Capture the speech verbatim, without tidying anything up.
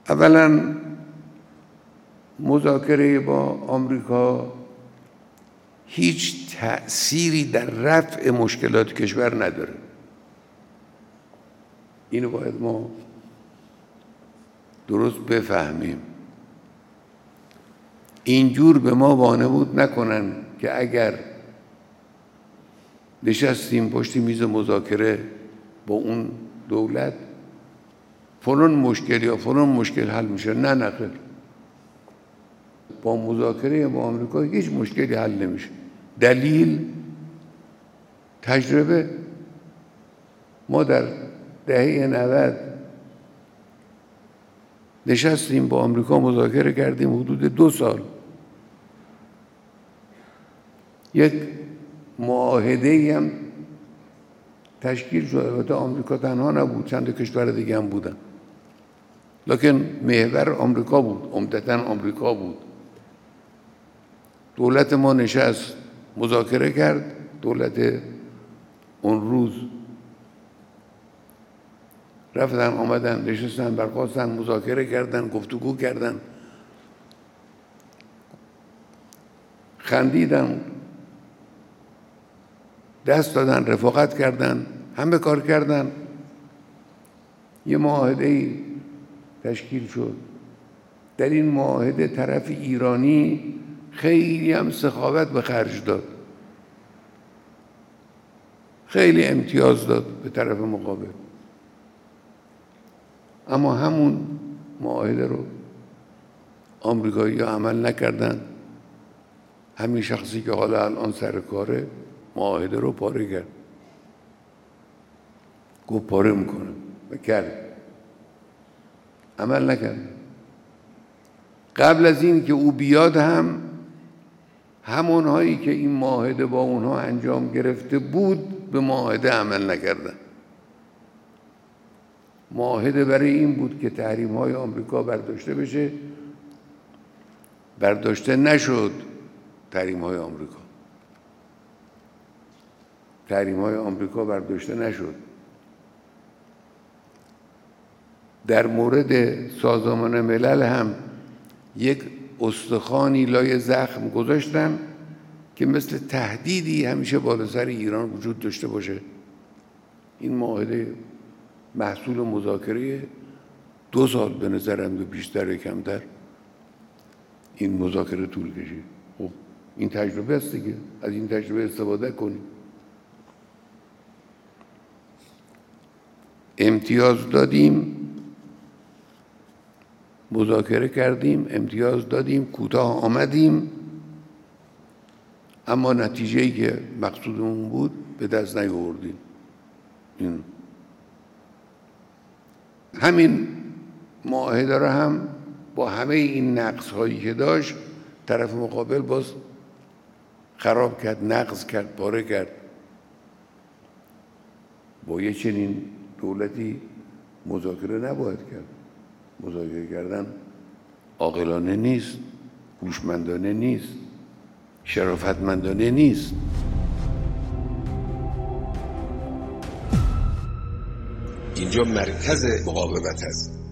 اولا مذاکره با آمریکا هیچ تأثیری در رفع مشکلات کشور نداره. اینو باید ما درست بفهمیم. اینجور به ما وانمود نکنن که اگر نشستیم پشت میز مذاکره با اون دولت فلان مشکل یا فلان مشکل حل میشه. نه نه خیر، با مذاکره با آمریکا هیچ مشکلی حل نمیشه. دلیل تجربه. ما در دهه نود نشستیم با آمریکا مذاکره کردیم حدود دو سال. یک معاهده‌ای هم تشکیل شد. البته آمریکا تنها نبود، چند کشور دیگه هم بودن، لکن محور آمریکا بود، عمدتاً آمریکا بود. دولت ما نشست مذاکره کرد، دولت اون روز رفتن آمدن نشستن برخاستن مذاکره کردن، گفتگو کردن، خندیدن، دست دادن، رفاقت کردن، همه کار کردن. یه معاهده‌ای تشکیل شد. در این معاهده طرف ایرانی خیلی هم سخاوت به خرج داد، خیلی امتیاز داد به طرف مقابل، اما همون معاهده رو آمریکایی‌ها عمل نکردن. همین شخصی که حالا الان سر کاره معاهده رو پاره کرد، گفت پاره میکنه و کرد، عمل نکرد. قبل از این که او بیاد هم همونهایی که این معاهده با اونها انجام گرفته بود به معاهده عمل نکردن. معاهده برای این بود که تحریم‌های آمریکا برداشته بشه، برداشته نشد. تحریم‌های آمریکا تحریم‌های آمریکا برداشته نشد. در مورد سازمان ملل هم یک استخوانی لای زخم گذاشتن که مثل تهدیدی همیشه بالا سر ایران وجود داشته باشه. این معاهده محصول مذاکره دو سال به نظرم، به بیشتر و کمتر این مذاکره طول کشید. خب این تجربه است دیگه، از این تجربه استفاده کنیم. امتیاز دادیم، مذاکره کردیم، امتیاز دادیم، کوتاه آمدیم، اما نتیجه‌ای که مقصودمون بود به دست نیاوردیم. این همین معاهده را هم با همه این نقص‌هایی که داشت طرف مقابل باز خراب کرد، نقض کرد، پاره کرد. با یه چنین دولتی مذاکره نباید کرد. مذاکره کردن عاقلانه نیست، هوشمندانه نیست، شرافتمندانه نیست. اینجا مرکز مقاومت است.